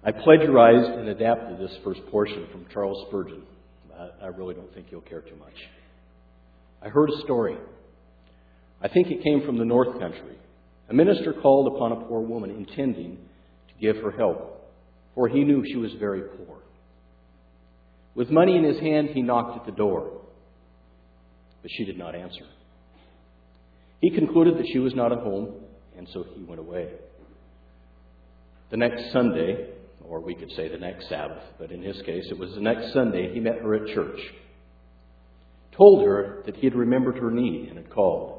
I plagiarized and adapted this first portion from Charles Spurgeon. I really don't think you'll care too much. I heard a story. I think it came from the North Country. A minister called upon a poor woman intending to give her help, for he knew she was very poor. With money in his hand, he knocked at the door, but she did not answer. He concluded that she was not at home, and so he went away. The next Sunday, or we could say the next Sabbath, but in his case it was the next Sunday, he met her at church, told her that he had remembered her need and had called.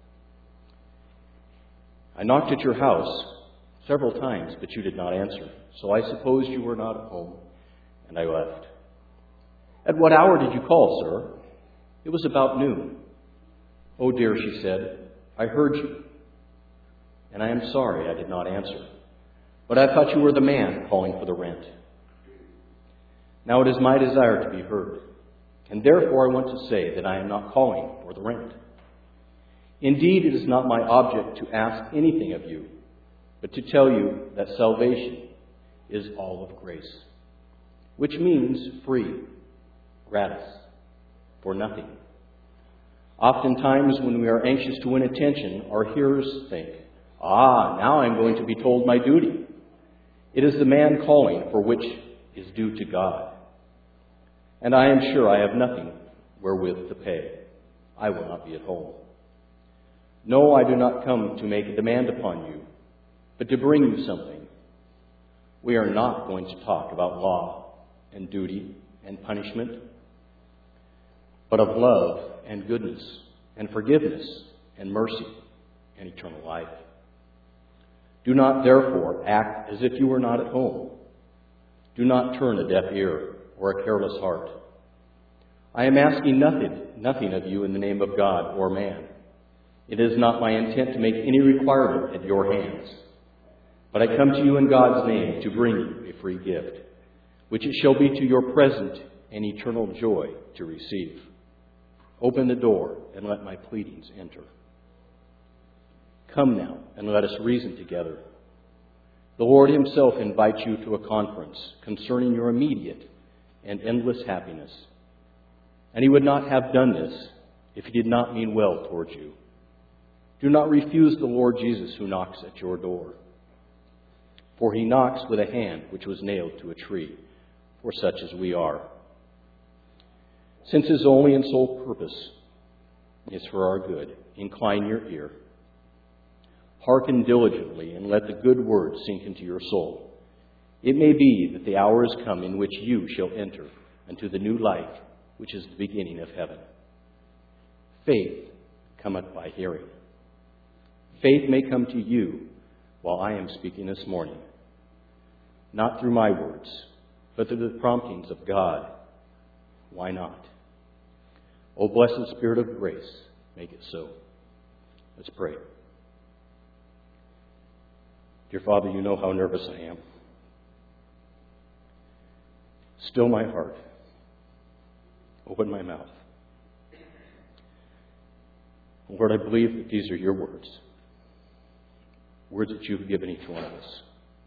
I knocked at your house several times, but you did not answer, so I supposed you were not at home, and I left. At what hour did you call, sir? It was about noon. Oh dear, she said, I heard you, and I am sorry I did not answer. But I thought you were the man calling for the rent. Now it is my desire to be heard, and therefore I want to say that I am not calling for the rent. Indeed, it is not my object to ask anything of you, but to tell you that salvation is all of grace, which means free, gratis, for nothing. Oftentimes, when we are anxious to win attention, our hearers think, now I'm going to be told my duty. It is the man calling for which is due to God. And I am sure I have nothing wherewith to pay. I will not be at home. No, I do not come to make a demand upon you, but to bring you something. We are not going to talk about law and duty and punishment, but of love and goodness and forgiveness and mercy and eternal life. Do not, therefore, act as if you were not at home. Do not turn a deaf ear or a careless heart. I am asking nothing of you in the name of God or man. It is not my intent to make any requirement at your hands. But I come to you in God's name to bring you a free gift, which it shall be to your present and eternal joy to receive. Open the door and let my pleadings enter. Come now and let us reason together. The Lord himself invites you to a conference concerning your immediate and endless happiness. And he would not have done this if he did not mean well towards you. Do not refuse the Lord Jesus who knocks at your door. For he knocks with a hand which was nailed to a tree, for such as we are. Since his only and sole purpose is for our good, incline your ear. Hearken diligently and let the good word sink into your soul. It may be that the hour is come in which you shall enter into the new life, which is the beginning of heaven. Faith cometh by hearing. Faith may come to you while I am speaking this morning, not through my words, but through the promptings of God. Why not? O blessed Spirit of grace, make it so. Let's pray. Dear Father, you know how nervous I am. Still my heart. Open my mouth. Lord, I believe that these are your words. Words that you've given each one of us.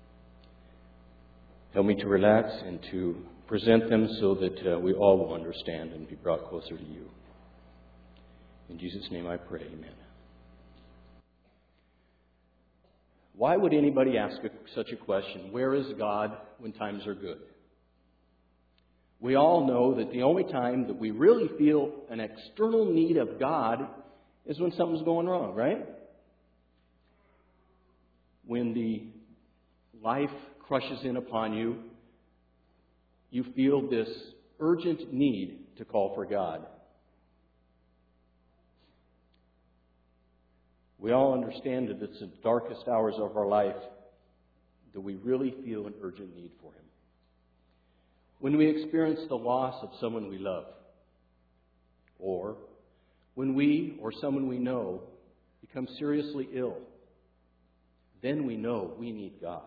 Help me to relax and to present them so that we all will understand and be brought closer to you. In Jesus' name I pray, amen. Why would anybody ask such a question? Where is God when times are good? We all know that the only time that we really feel an external need of God is when something's going wrong, right? When the life crushes in upon you, you feel this urgent need to call for God. We all understand that it's the darkest hours of our life that we really feel an urgent need for Him. When we experience the loss of someone we love, or when we or someone we know become seriously ill, then we know we need God.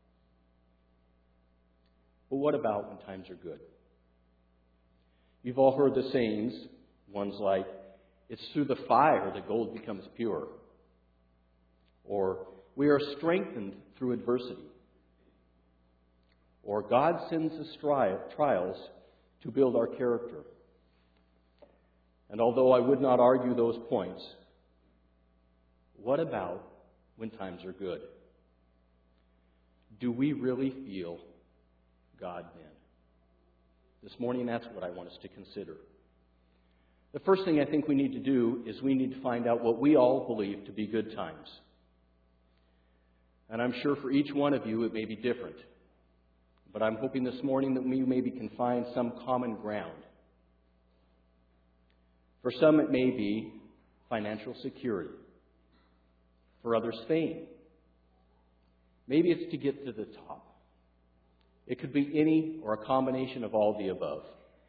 But what about when times are good? You've all heard the sayings, ones like, it's through the fire that gold becomes pure. Or, we are strengthened through adversity. or God sends us trials to build our character. And although I would not argue those points, what about when times are good? Do we really feel God then? This morning, that's what I want us to consider. The first thing I think we need to do is we need to find out what we all believe to be good times. And I'm sure for each one of you it may be different. But I'm hoping this morning that we maybe can find some common ground. For some it may be financial security. For others, fame. Maybe it's to get to the top. It could be any or a combination of all the above.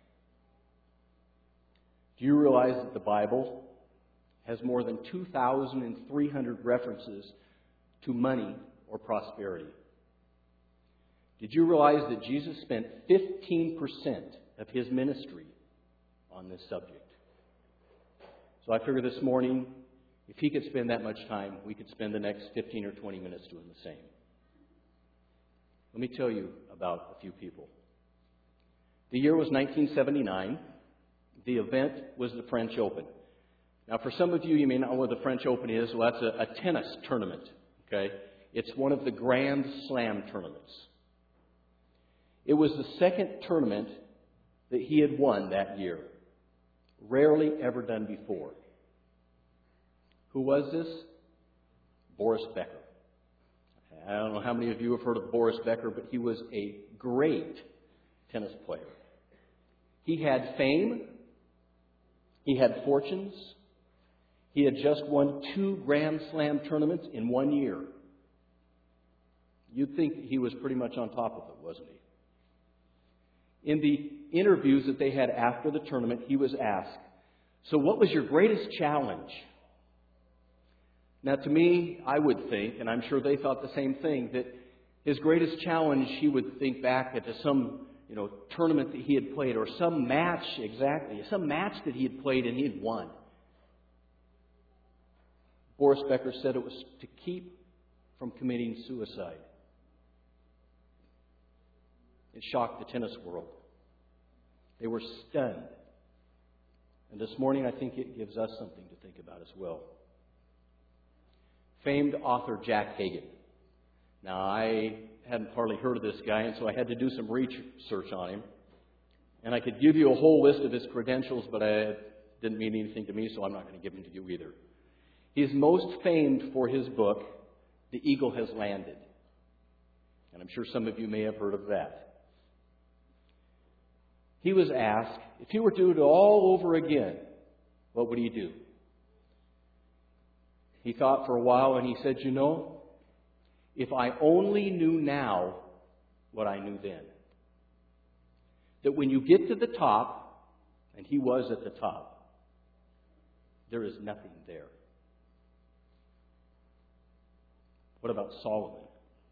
Do you realize that the Bible has more than 2,300 references to money or prosperity? Did you realize that Jesus spent 15% of his ministry on this subject? So I figure this morning, if he could spend that much time, we could spend the next 15 or 20 minutes doing the same. Let me tell you about a few people. The year was 1979. The event was the French Open. Now, for some of you, you may not know what the French Open is. Well, that's a tennis tournament. Okay, it's one of the Grand Slam tournaments. It was the second tournament that he had won that year. Rarely ever done before. Who was this? Boris Becker. I don't know how many of you have heard of Boris Becker, but he was a great tennis player. He had fame. He had fortunes. He had just won 2 Grand Slam tournaments in 1 year. You'd think he was pretty much on top of it, wasn't he? In the interviews that they had after the tournament, he was asked, "So what was your greatest challenge?" Now, to me, I would think, and I'm sure they thought the same thing, that his greatest challenge, he would think back to some, tournament that he had played, or some match that he had played and he had won. Boris Becker said it was to keep from committing suicide. It shocked the tennis world. They were stunned. And this morning, I think it gives us something to think about as well. Famed author Jack Hagan. Now, I hadn't hardly heard of this guy, and so I had to do some research on him. And I could give you a whole list of his credentials, but it didn't mean anything to me, so I'm not going to give them to you either. He is most famed for his book, The Eagle Has Landed. And I'm sure some of you may have heard of that. He was asked, if he were to do it all over again, what would he do? He thought for a while and he said, if I only knew now what I knew then. That when you get to the top, and he was at the top, there is nothing there. What about Solomon?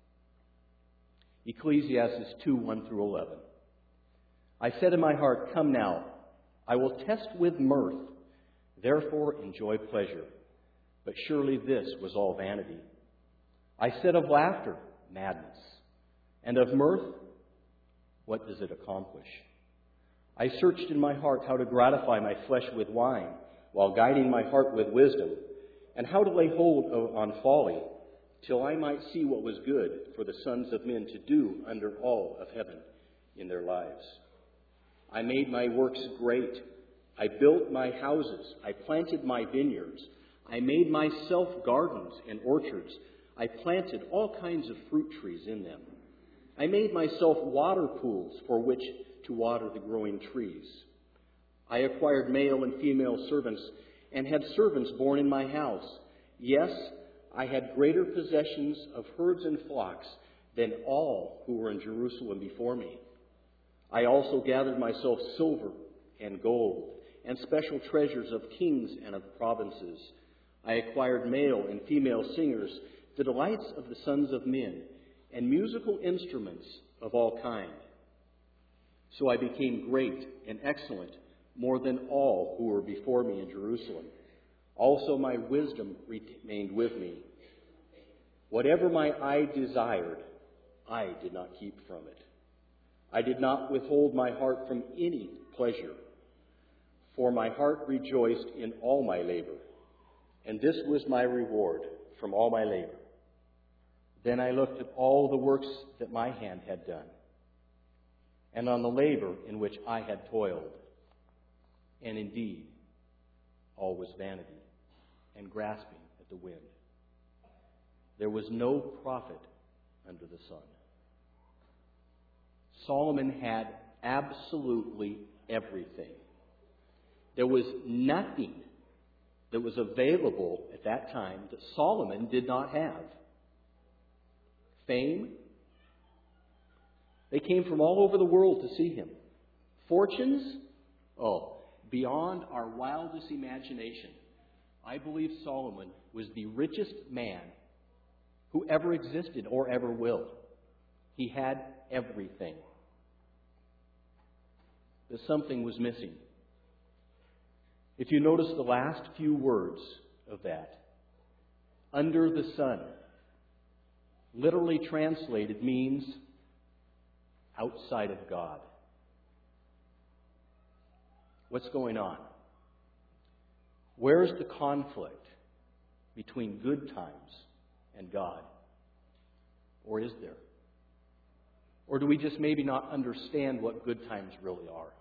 Ecclesiastes 2:1-11. I said in my heart, come now, I will test with mirth, therefore enjoy pleasure. But surely this was all vanity. I said of laughter, madness. And of mirth, what does it accomplish? I searched in my heart how to gratify my flesh with wine, while guiding my heart with wisdom, and how to lay hold on folly, till I might see what was good for the sons of men to do under all of heaven in their lives. I made my works great. I built my houses. I planted my vineyards. I made myself gardens and orchards. I planted all kinds of fruit trees in them. I made myself water pools for which to water the growing trees. I acquired male and female servants and had servants born in my house. Yes, I had greater possessions of herds and flocks than all who were in Jerusalem before me. I also gathered myself silver and gold and special treasures of kings and of provinces. I acquired male and female singers, the delights of the sons of men, and musical instruments of all kind. So I became great and excellent, more than all who were before me in Jerusalem. Also my wisdom remained with me. Whatever my eye desired, I did not keep from it. I did not withhold my heart from any pleasure, for my heart rejoiced in all my labor, and this was my reward from all my labor. Then I looked at all the works that my hand had done, and on the labor in which I had toiled. And indeed, all was vanity and grasping at the wind. There was no profit under the sun. Solomon had absolutely everything. There was nothing that was available at that time that Solomon did not have. Fame. They came from all over the world to see him. Fortunes. Beyond our wildest imagination. I believe Solomon was the richest man who ever existed or ever will. He had everything. But something was missing. If you notice the last few words of that, under the sun, literally translated means outside of God. What's going on? Where's the conflict between good times and God? Or is there? Or do we just maybe not understand what good times really are?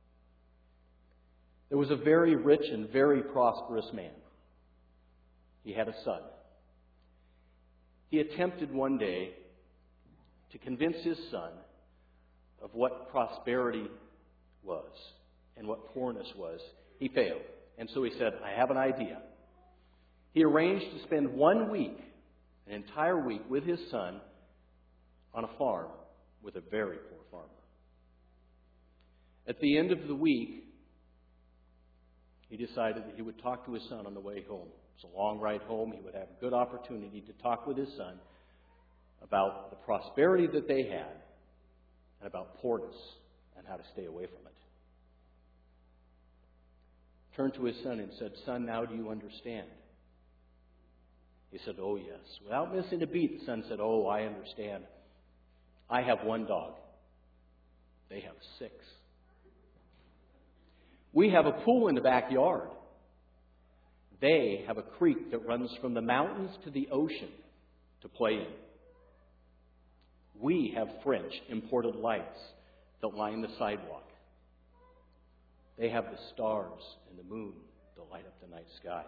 There was a very rich and very prosperous man. He had a son. He attempted one day to convince his son of what prosperity was and what poorness was. He failed. And so he said, I have an idea. He arranged to spend 1 week, an entire week, with his son on a farm with a very poor farmer. At the end of the week, he decided that he would talk to his son on the way home. It was a long ride home. He would have a good opportunity to talk with his son about the prosperity that they had and about poorness and how to stay away from it. Turned to his son and said, Son, now do you understand? He said, Oh, yes. Without missing a beat, the son said, Oh, I understand. I have 1 dog. They have 6. We have a pool in the backyard. They have a creek that runs from the mountains to the ocean to play in. We have French imported lights that line the sidewalk. They have the stars and the moon that light up the night sky.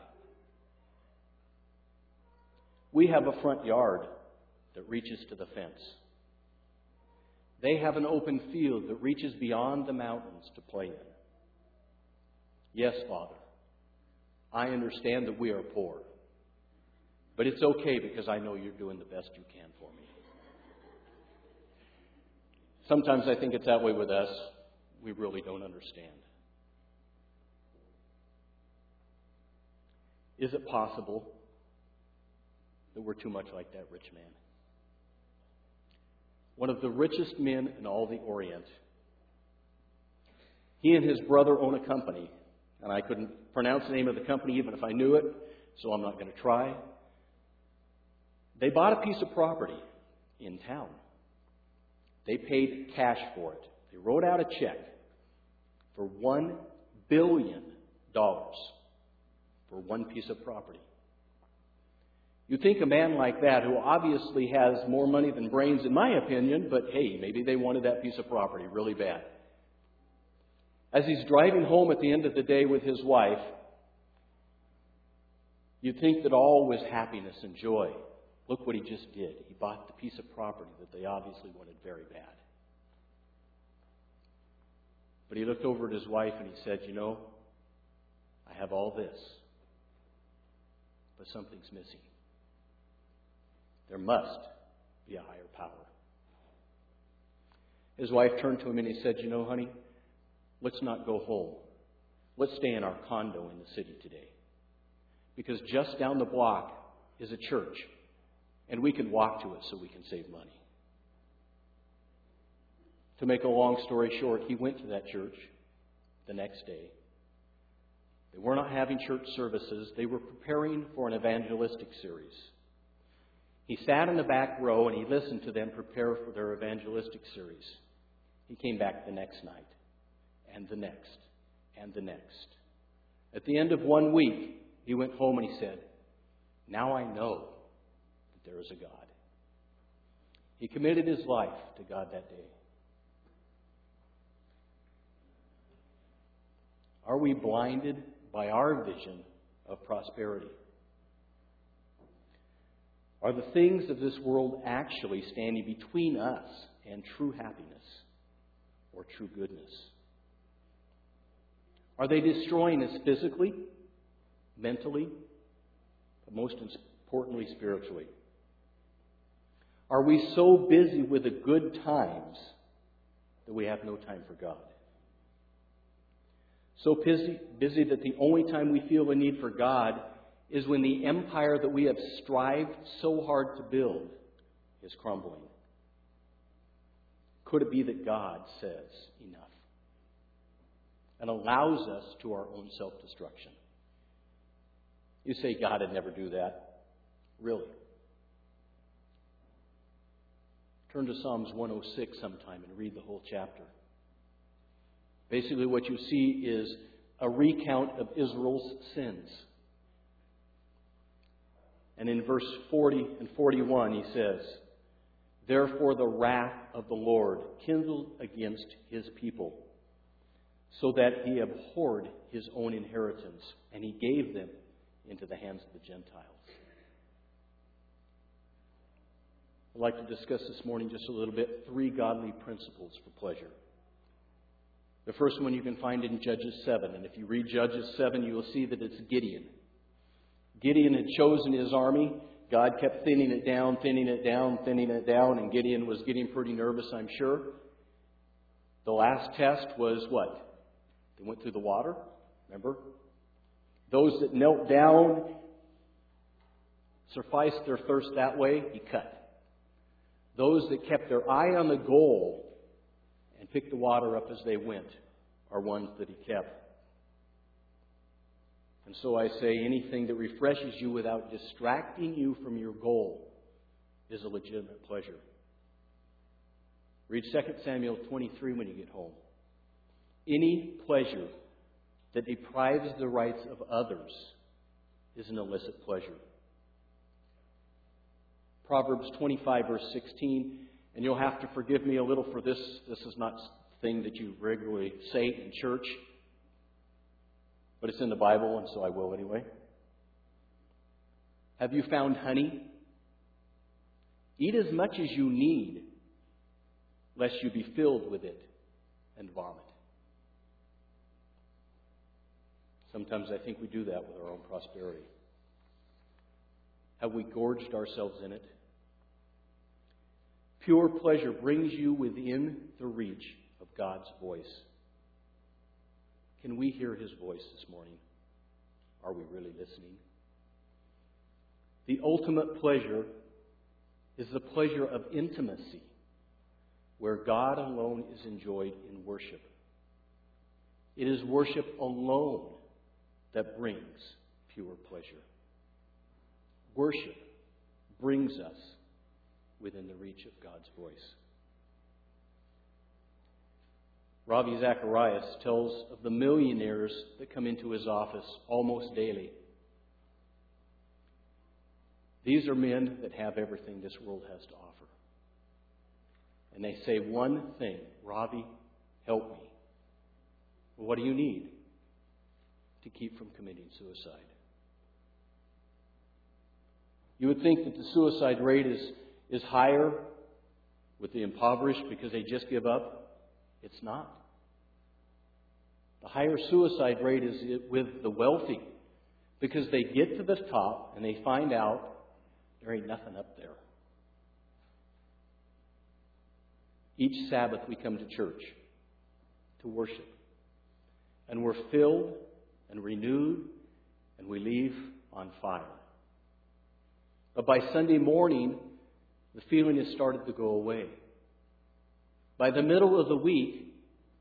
We have a front yard that reaches to the fence. They have an open field that reaches beyond the mountains to play in. Yes, Father, I understand that we are poor. But it's okay because I know you're doing the best you can for me. Sometimes I think it's that way with us. We really don't understand. Is it possible that we're too much like that rich man? One of the richest men in all the Orient. He and his brother own a company. And I couldn't pronounce the name of the company even if I knew it, so I'm not going to try. They bought a piece of property in town. They paid cash for it. They wrote out a check for $1 billion for one piece of property. You think a man like that, who obviously has more money than brains in my opinion, but hey, maybe they wanted that piece of property really bad. As he's driving home at the end of the day with his wife, you'd think that all was happiness and joy. Look what he just did. He bought the piece of property that they obviously wanted very bad. But he looked over at his wife and he said, You know, I have all this, but something's missing. There must be a higher power. His wife turned to him and he said, You know, honey, let's not go home. Let's stay in our condo in the city today. Because just down the block is a church. And we can walk to it so we can save money. To make a long story short, he went to that church the next day. They were not having church services. They were preparing for an evangelistic series. He sat in the back row and he listened to them prepare for their evangelistic series. He came back the next night, and the next, and the next. At the end of 1 week, he went home and he said, "Now I know that there is a God." He committed his life to God that day. Are we blinded by our vision of prosperity? Are the things of this world actually standing between us and true happiness or true goodness? Are they destroying us physically, mentally, but most importantly, spiritually? Are we so busy with the good times that we have no time for God? So busy that the only time we feel the need for God is when the empire that we have strived so hard to build is crumbling. Could it be that God says enough and allows us to our own self-destruction? You say God would never do that. Really? Turn to Psalms 106 sometime and read the whole chapter. Basically what you see is a recount of Israel's sins. And in verse 40 and 41 he says, "Therefore the wrath of the Lord kindled against his people, so that he abhorred his own inheritance, and he gave them into the hands of the Gentiles." I'd like to discuss this morning just a little bit 3 godly principles for pleasure. The first one you can find in Judges 7. And if you read Judges 7, you will see that it's Gideon. Gideon had chosen his army. God kept thinning it down, and Gideon was getting pretty nervous, I'm sure. The last test was what? They went through the water, remember? Those that knelt down, sufficed their thirst that way, he cut. Those that kept their eye on the goal and picked the water up as they went are ones that he kept. And so I say anything that refreshes you without distracting you from your goal is a legitimate pleasure. Read 2 Samuel 23 when you get home. Any pleasure that deprives the rights of others is an illicit pleasure. Proverbs 25 verse 16, and you'll have to forgive me a little for this. This is not a thing that you regularly say in church, but it's in the Bible, and so I will anyway. Have you found honey? Eat as much as you need, lest you be filled with it and vomit. Sometimes I think we do that with our own prosperity. Have we gorged ourselves in it? Pure pleasure brings you within the reach of God's voice. Can we hear His voice this morning? Are we really listening? The ultimate pleasure is the pleasure of intimacy, where God alone is enjoyed in worship. It is worship alone that brings pure pleasure. Worship brings us within the reach of God's voice. Ravi Zacharias tells of the millionaires that come into his office almost daily. These are men that have everything this world has to offer. And they say one thing, "Ravi, help me." Well, what do you need to keep from committing suicide? You would think that the suicide rate is higher with the impoverished because they just give up. It's not. The higher suicide rate is with the wealthy because they get to the top and they find out there ain't nothing up there. Each Sabbath we come to church to worship. And we're filled and renewed and we leave on fire. But by Sunday morning, the feeling has started to go away. By the middle of the week,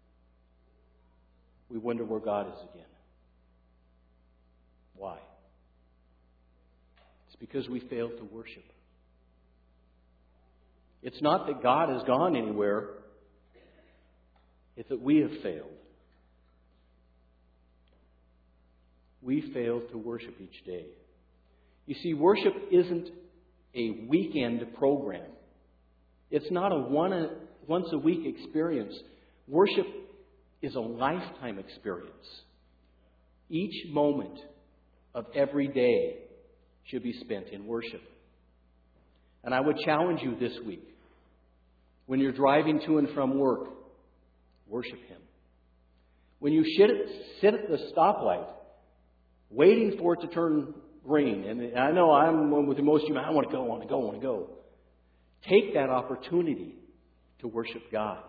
we wonder where God is again. Why? It's because we failed to worship. It's not that God has gone anywhere. It's that we have failed. We fail to worship each day. You see, worship isn't a weekend program. It's not a once-a-week experience. Worship is a lifetime experience. Each moment of every day should be spent in worship. And I would challenge you this week, when you're driving to and from work, worship Him. When you sit at the stoplight, waiting for it to turn green, and I know I'm with most of you, I want to go. Take that opportunity to worship God.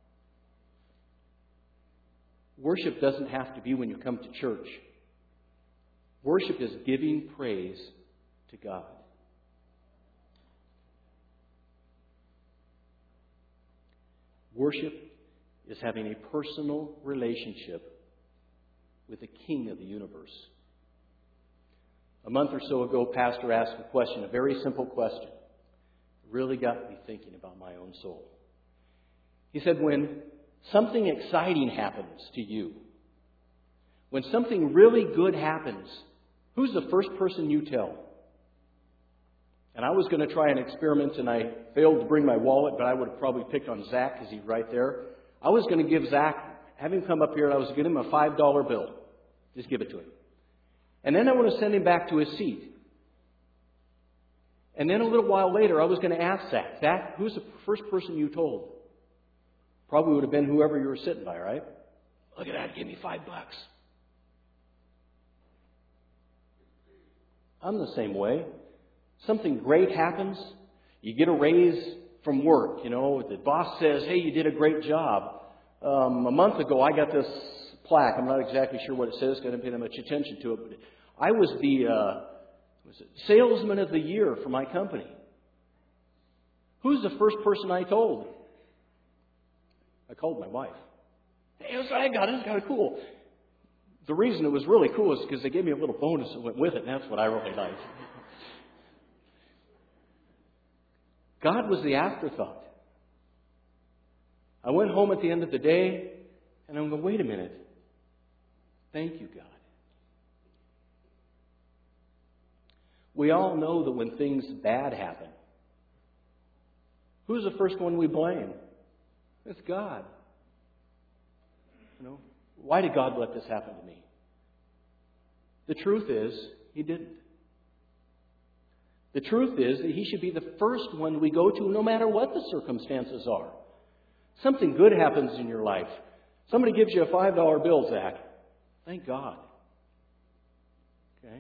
Worship doesn't have to be when you come to church. Worship is giving praise to God. Worship is having a personal relationship with the King of the universe. A month or so ago, Pastor asked a question, a very simple question. It really got me thinking about my own soul. He said, when something exciting happens to you, when something really good happens, who's the first person you tell? And I was going to try an experiment, and I failed to bring my wallet, but I would have probably picked on Zach because he's right there. I was going to give Zach, have him come up here, and I was going to give him a $5 bill. Just give it to him. And then I want to send him back to his seat. And then a little while later, I was going to ask Zach, who's the first person you told? Probably would have been whoever you were sitting by, right? Look at that, give me $5. I'm the same way. Something great happens. You get a raise from work. You know, the boss says, hey, you did a great job. A month ago, I got this plaque. I'm not exactly sure what it says. I didn't pay that much attention to it. But I was the salesman of the year for my company. Who's the first person I told? I called my wife. Hey, I got it. It's kind of cool. The reason it was really cool is because they gave me a little bonus that went with it, and that's what I really liked. God was the afterthought. I went home at the end of the day, and I'm going, wait a minute. Thank you, God. We all know that when things bad happen, who's the first one we blame? It's God. You know, why did God let this happen to me? The truth is, He didn't. The truth is that He should be the first one we go to no matter what the circumstances are. Something good happens in your life. Somebody gives you a $5 bill, Zach. Thank God. Okay?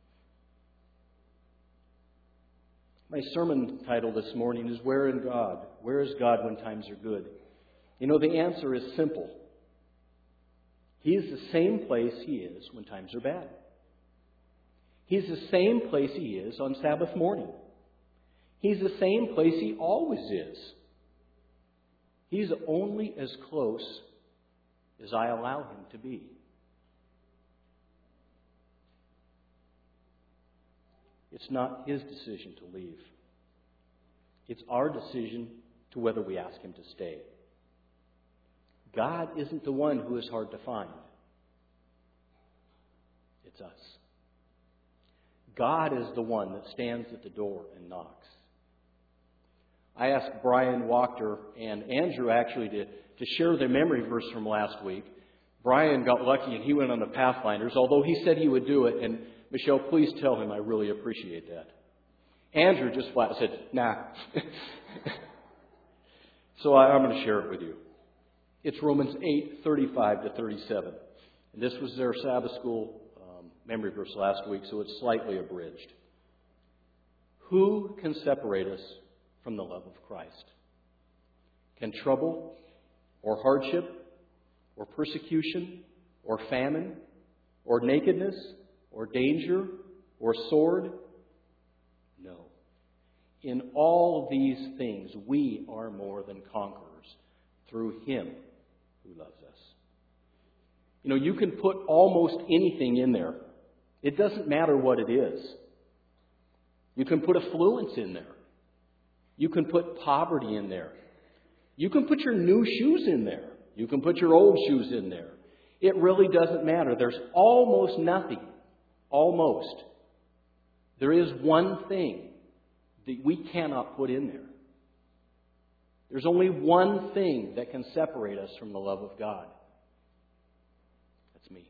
My sermon title this morning is Where in God? Where is God when times are good? You know, the answer is simple. He is the same place He is when times are bad. He's the same place He is on Sabbath morning. He's the same place He always is. He's only as close as I allow Him to be. It's not His decision to leave. It's our decision to whether we ask Him to stay. God isn't the one who is hard to find. It's us. God is the one that stands at the door and knocks. I asked Brian Wachter and Andrew actually to share their memory verse from last week. Brian got lucky and he went on the Pathfinders, although he said he would do it. And Michelle, please tell him I really appreciate that. Andrew just flat said, nah. So I'm going to share it with you. It's Romans 8:35-37. And this was their Sabbath school memory verse last week, so it's slightly abridged. Who can separate us from the love of Christ? Can trouble, or hardship, or persecution, or famine, or nakedness, or danger, or sword? No. In all these things, we are more than conquerors through Him who loves us. You know, you can put almost anything in there. It doesn't matter what it is. You can put affluence in there. You can put poverty in there. You can put your new shoes in there. You can put your old shoes in there. It really doesn't matter. There's almost nothing. Almost. There is one thing that we cannot put in there. There's only one thing that can separate us from the love of God. That's me.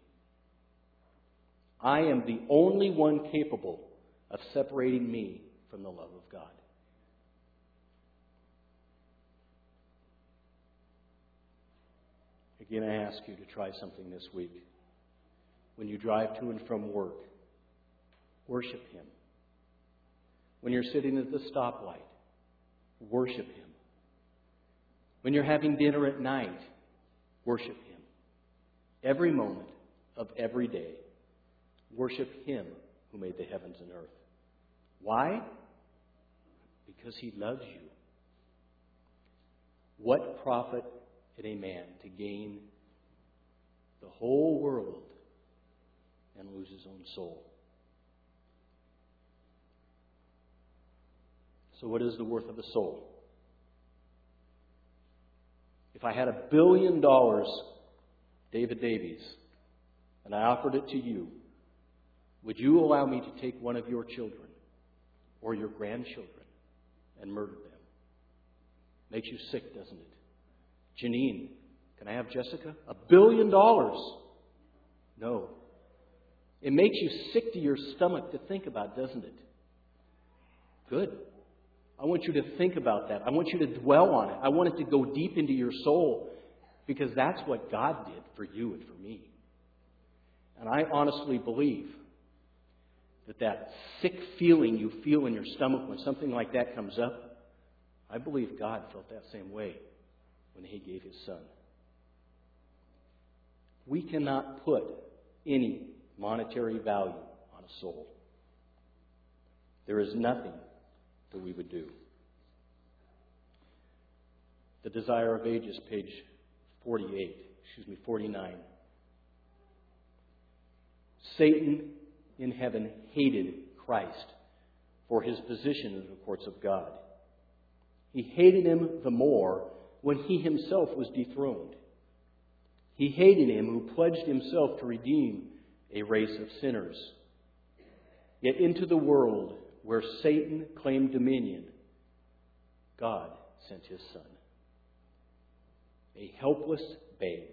I am the only one capable of separating me from the love of God. Again, I ask you to try something this week. When you drive to and from work, worship Him. When you're sitting at the stoplight, worship Him. When you're having dinner at night, worship Him. Every moment of every day, worship Him who made the heavens and earth. Why? Because He loves you. What profit it a man to gain the whole world and lose his own soul? So what is the worth of a soul? If I had $1 billion, David Davies, and I offered it to you, would you allow me to take one of your children or your grandchildren and murder them? Makes you sick, doesn't it? Janine, can I have Jessica? $1 billion. No. It makes you sick to your stomach to think about, doesn't it? Good. I want you to think about that. I want you to dwell on it. I want it to go deep into your soul, because that's what God did for you and for me. And I honestly believe that sick feeling you feel in your stomach when something like that comes up, I believe God felt that same way when He gave His Son. We cannot put any monetary value on a soul. There is nothing that we would do. The Desire of Ages, page 49. Satan in heaven hated Christ for His position in the courts of God. He hated Him the more when He Himself was dethroned. He hated Him who pledged Himself to redeem a race of sinners. Yet into the world where Satan claimed dominion, God sent His Son, a helpless babe,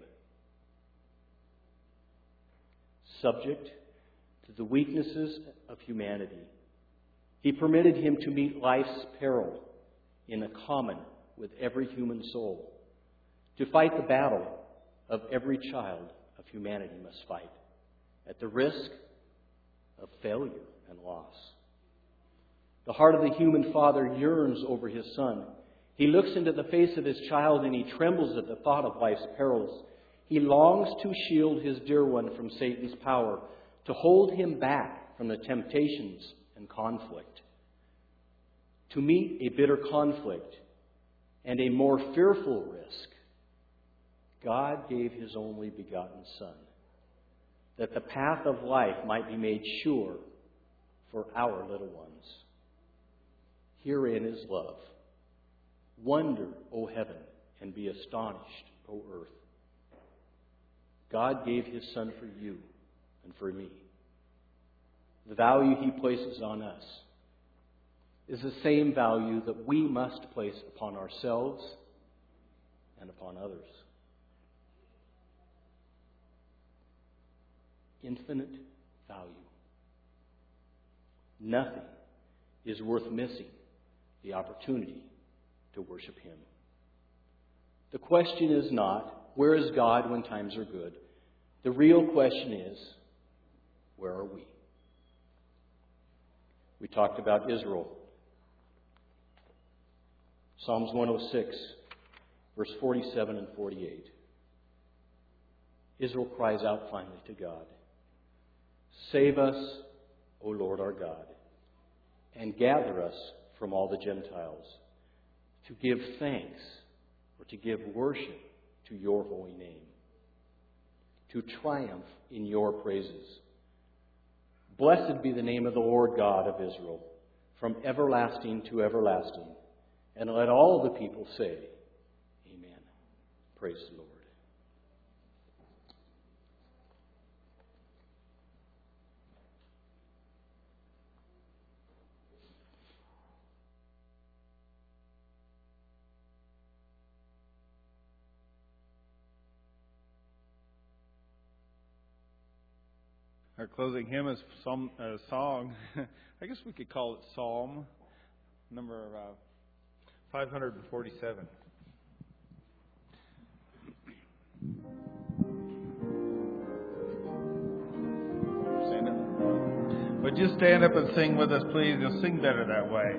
subject to the weaknesses of humanity. He permitted Him to meet life's peril in common with every human soul, to fight the battle of every child of humanity must fight, at the risk of failure and loss. The heart of the human father yearns over his son. He looks into the face of his child and he trembles at the thought of life's perils. He longs to shield his dear one from Satan's power, to hold him back from the temptations and conflict. To meet a bitter conflict and a more fearful risk, God gave His only begotten Son, that the path of life might be made sure for our little ones. Herein is love. Wonder, O heaven, and be astonished, O earth. God gave His Son for you and for me. The value He places on us is the same value that we must place upon ourselves and upon others. Infinite value. Nothing is worth missing the opportunity to worship Him. The question is not, where is God when times are good? The real question is, where are we? We talked about Israel. Psalms 106, verse 47 and 48. Israel cries out finally to God, "Save us, O Lord our God, and gather us from all the Gentiles, to give thanks or to give worship to your holy name, to triumph in your praises. Blessed be the name of the Lord God of Israel, from everlasting to everlasting. And let all the people say, Amen." Praise the Lord. Our closing hymn is song. I guess we could call it Psalm number 547. Stand up. Would you stand up and sing with us, please? You'll sing better that way.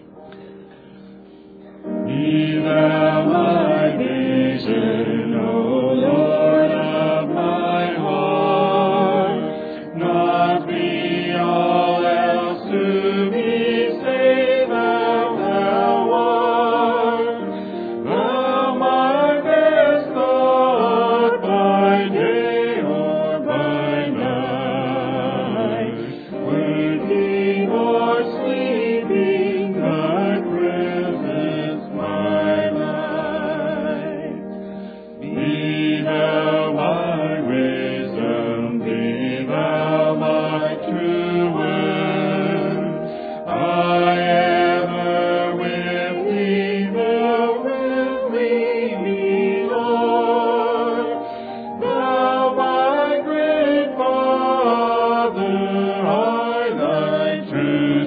Be thou my vision, O Lord of my heart, not be all else to me, save thou art. Thou my best thought by day or by night, waking or sleeping, thy presence my light. Be thou my wisdom, be thou my true word. I ever with thee, thou with me be, Lord. Thou my great Father, I thy true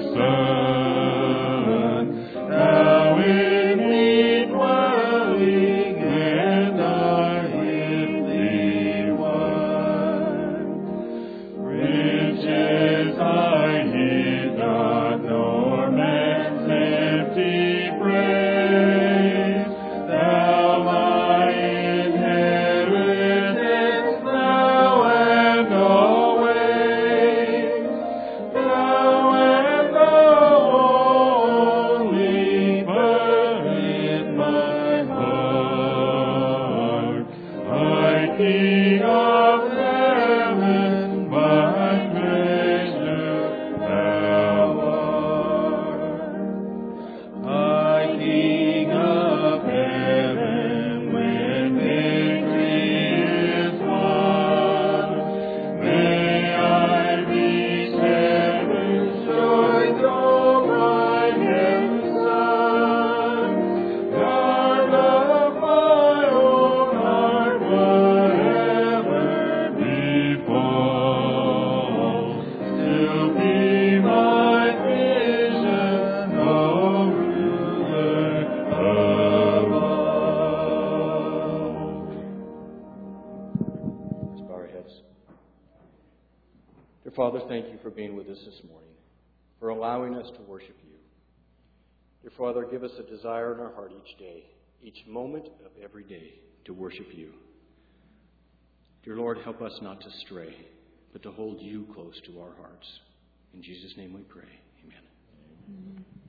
Son. Thou in me dwelling, and I in thee one. Riches I hid not, nor man's empty praise. Thou my inheritance, thou and always. Thou and thou only, but in my heart, my King of heaven, my treasure thou art. My King of heaven, when victory is won, may I reach heaven's joy, though bright heaven's sun. Guard of my own heart, whatever befall, still be my vision, O ruler of all. Let's bow our heads. Dear Father, thank you for being with us this morning, for allowing us to worship you. Dear Father, give us a desire in our heart each day, each moment of every day, to worship you. Dear Lord, help us not to stray, but to hold you close to our hearts. In Jesus' name we pray. Amen.